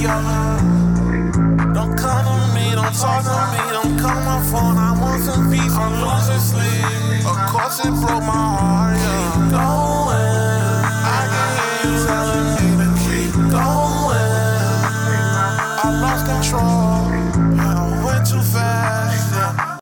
Don't come to me, don't talk to me, don't call my phone. I want some peace, I'm losing sleep. Of course it broke my